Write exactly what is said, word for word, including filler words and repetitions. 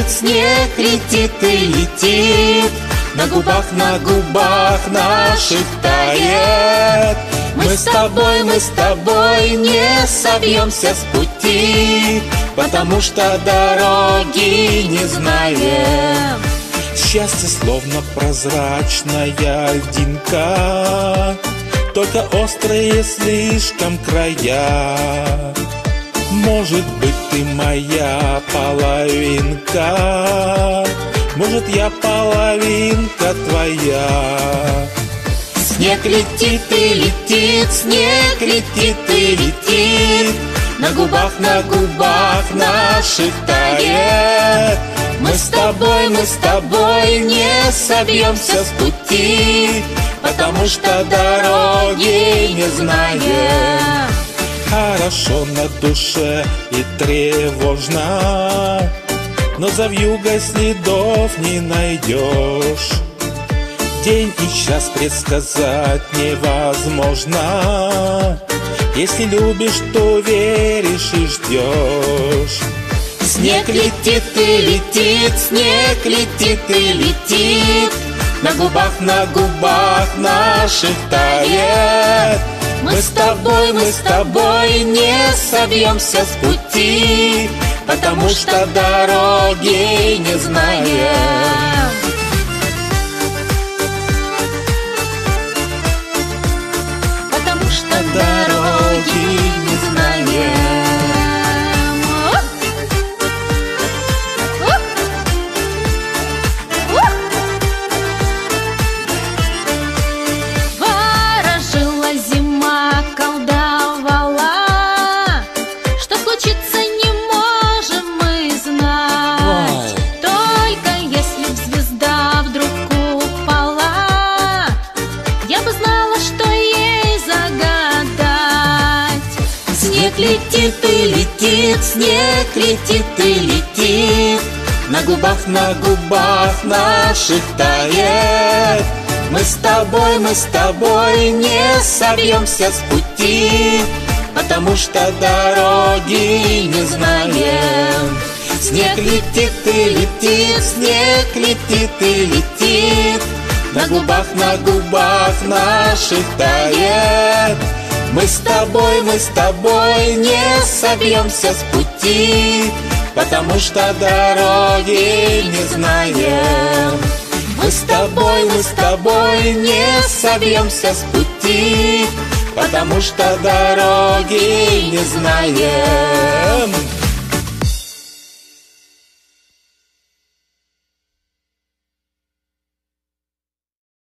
летит, снег летит и летит, на губах, на губах наших тает. Мы с тобой, мы с тобой не собьемся с пути, потому что дороги не знаем. Счастье словно прозрачная льдинка, только острые слишком края. Может быть, ты моя половинка, может, я половинка твоя. Снег летит и летит, снег летит и летит, на губах, на губах наших тает. Мы с тобой, мы с тобой не собьемся с пути, потому что дороги не знаем. Хорошо на душе и тревожно, но за вьюгой следов не найдешь. День и час предсказать невозможно, если любишь, то веришь и ждешь. Снег летит и летит, снег летит и летит, на губах, на губах наших тает. Мы с тобой, мы с тобой не собьемся с пути, потому что дороги не знаем. Потому что дороги не знаем. Снег летит и летит, снег летит и летит, на губах, на губах наших тает. Мы с тобой, мы с тобой не собьемся с пути, потому что дороги не знаем. Снег летит и летит, снег летит и летит, на губах, на губах наших тает. Мы с тобой, мы с тобой не собьемся с пути, потому что дороги не знаем. Мы с тобой, мы с тобой не собьемся с пути, потому что дороги не знаем.